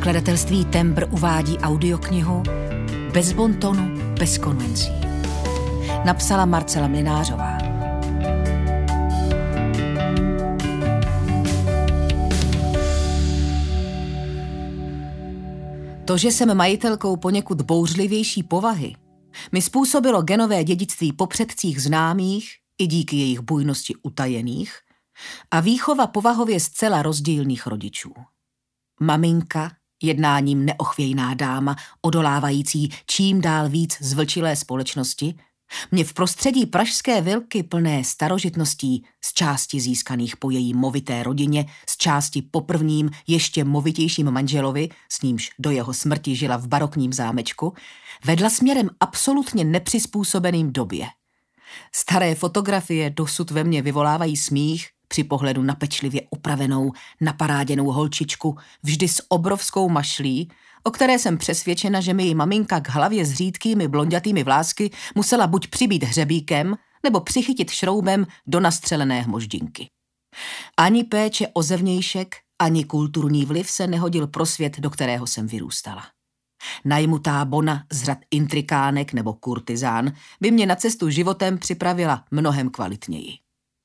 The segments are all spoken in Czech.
Nakladatelství Tembr uvádí audioknihu Bez bontonu, bez konvencí. Napsala Marcela Mlynářová. To, že jsem majitelkou poněkud bouřlivější povahy, mi způsobilo genové dědictví po předcích známých i díky jejich bujnosti utajených a výchova povahově zcela rozdílných rodičů. Maminka, jednáním neochvějná dáma, odolávající čím dál víc zvlčilé společnosti, mě v prostředí pražské vilky plné starožitností, z části získaných po její movité rodině, z části po prvním ještě movitějším manželovi, s nímž do jeho smrti žila v barokním zámečku, vedla směrem absolutně nepřizpůsobeným době. Staré fotografie dosud ve mně vyvolávají smích při pohledu na pečlivě upravenou, naparáděnou holčičku, vždy s obrovskou mašlí, o které jsem přesvědčena, že mi její maminka k hlavě s řídkými blonďatými vlásky musela buď přibít hřebíkem, nebo přichytit šroubem do nastřelené hmoždinky. Ani péče o zevnějšek, ani kulturní vliv se nehodil pro svět, do kterého jsem vyrůstala. Najmutá bona z řad intrikánek nebo kurtizán by mě na cestu životem připravila mnohem kvalitněji.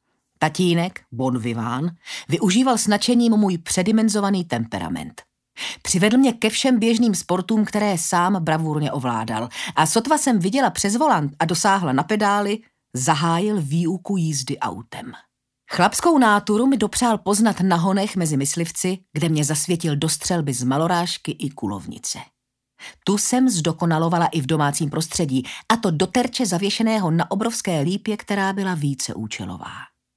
Tatínek, bon vivant, využíval s nadšením můj předimenzovaný temperament. Přivedl mě ke všem běžným sportům, které sám bravurně ovládal, a sotva jsem viděla přes volant a dosáhla na pedály, zahájil výuku jízdy autem. Chlapskou náturu mi dopřál poznat na honech mezi myslivci, kde mě zasvětil do střelby z malorážky i kulovnice. Tu jsem zdokonalovala i v domácím prostředí, a to do terče zavěšeného na obrovské lípě, která byla víceúčelová.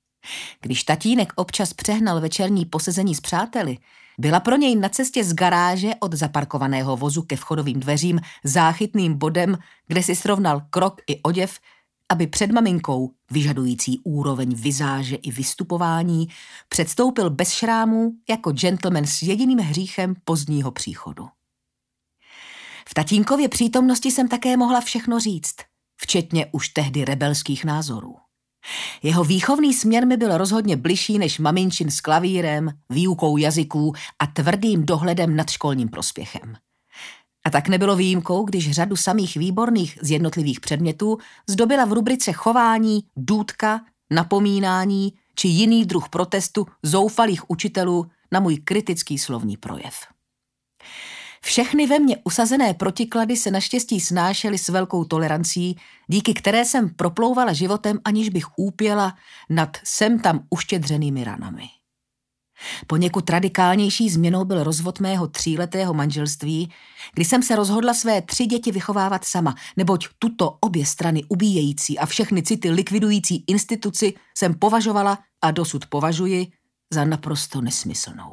Když tatínek občas přehnal večerní posezení s přáteli, byla pro něj na cestě z garáže od zaparkovaného vozu ke vchodovým dveřím záchytným bodem, kde si srovnal krok i oděv, aby před maminkou, vyžadující úroveň vizáže i vystupování, předstoupil bez šrámů jako gentleman s jediným hříchem pozdního příchodu. V tatínkově přítomnosti jsem také mohla všechno říct, včetně už tehdy rebelských názorů. Jeho výchovný směr mi byl rozhodně bližší než maminčin s klavírem, výukou jazyků a tvrdým dohledem nad školním prospěchem. A tak nebylo výjimkou, když řadu samých výborných z jednotlivých předmětů zdobila v rubrice chování, důtka, napomínání či jiný druh protestu zoufalých učitelů na můj kritický slovní projev. Všechny ve mně usazené protiklady se naštěstí snášely s velkou tolerancí, díky které jsem proplouvala životem, aniž bych úpěla nad sem tam uštědřenými ranami. Poněkud radikálnější změnou byl rozvod mého 3letého manželství, kdy jsem se rozhodla své 3 děti vychovávat sama, neboť tuto obě strany ubíjející a všechny city likvidující instituci jsem považovala a dosud považuji za naprosto nesmyslnou.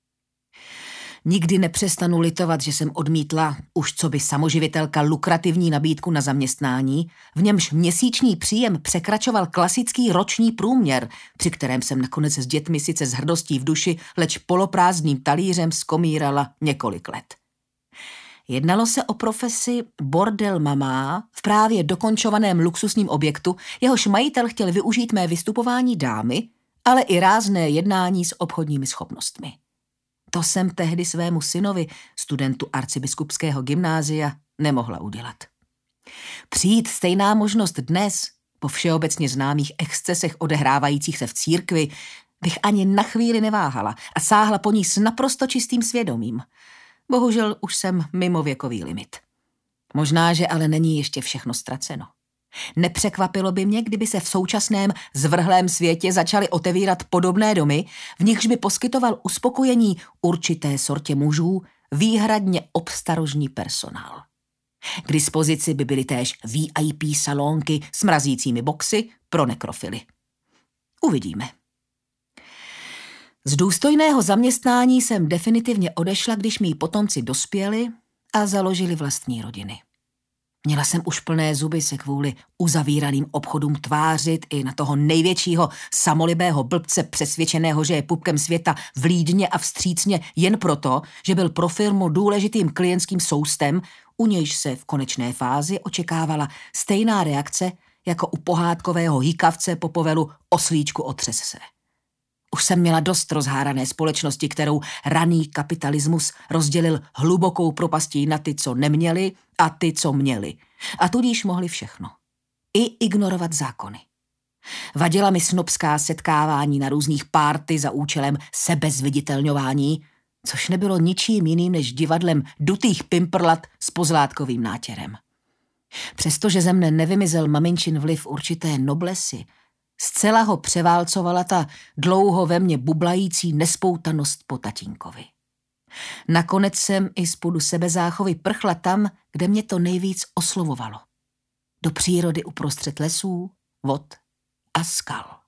Nikdy nepřestanu litovat, že jsem odmítla už coby samoživitelka lukrativní nabídku na zaměstnání, v němž měsíční příjem překračoval klasický roční průměr, při kterém jsem nakonec s dětmi sice s hrdostí v duši, leč poloprázdným talířem skomírala několik let. Jednalo se o profesi bordel mamá v právě dokončovaném luxusním objektu, jehož majitel chtěl využít mé vystupování dámy, ale i rázné jednání s obchodními schopnostmi. To jsem tehdy svému synovi, studentu arcibiskupského gymnázia, nemohla udělat. Přijít stejná možnost dnes, po všeobecně známých excesech odehrávajících se v církvi, bych ani na chvíli neváhala a sáhla po ní s naprosto čistým svědomím. Bohužel už jsem mimo věkový limit. Možná, že ale není ještě všechno ztraceno. Nepřekvapilo by mě, kdyby se v současném zvrhlém světě začaly otevírat podobné domy, v nichž by poskytoval uspokojení určité sortě mužů výhradně obstarožní personál. K dispozici by byly též VIP salonky s mrazícími boxy pro nekrofily. Uvidíme. Z důstojného zaměstnání jsem definitivně odešla, když mí potomci dospěli a založili vlastní rodiny. Měla jsem už plné zuby se kvůli uzavíraným obchodům tvářit i na toho největšího samolibého blbce přesvědčeného, že je pupkem světa, vlídně a vstřícně jen proto, že byl pro firmu důležitým klientským soustem, u nějž se v konečné fázi očekávala stejná reakce jako u pohádkového hýkavce po povelu oslíčku otřes se. Už jsem měla dost rozhárané společnosti, kterou raný kapitalismus rozdělil hlubokou propastí na ty, co neměli, a ty, co měli. A tudíž mohli všechno. I ignorovat zákony. Vadila mi snobská setkávání na různých párty za účelem sebezviditelňování, což nebylo ničím jiným než divadlem dutých pimprlat s pozlátkovým nátěrem. Přestože ze mne nevymizel maminčin vliv určité noblesy, zcela ho převálcovala ta dlouho ve mně bublající nespoutanost po tatínkovi. Nakonec jsem i z pudu sebezáchovy prchla tam, kde mě to nejvíc oslovovalo. Do přírody uprostřed lesů, vod a skal.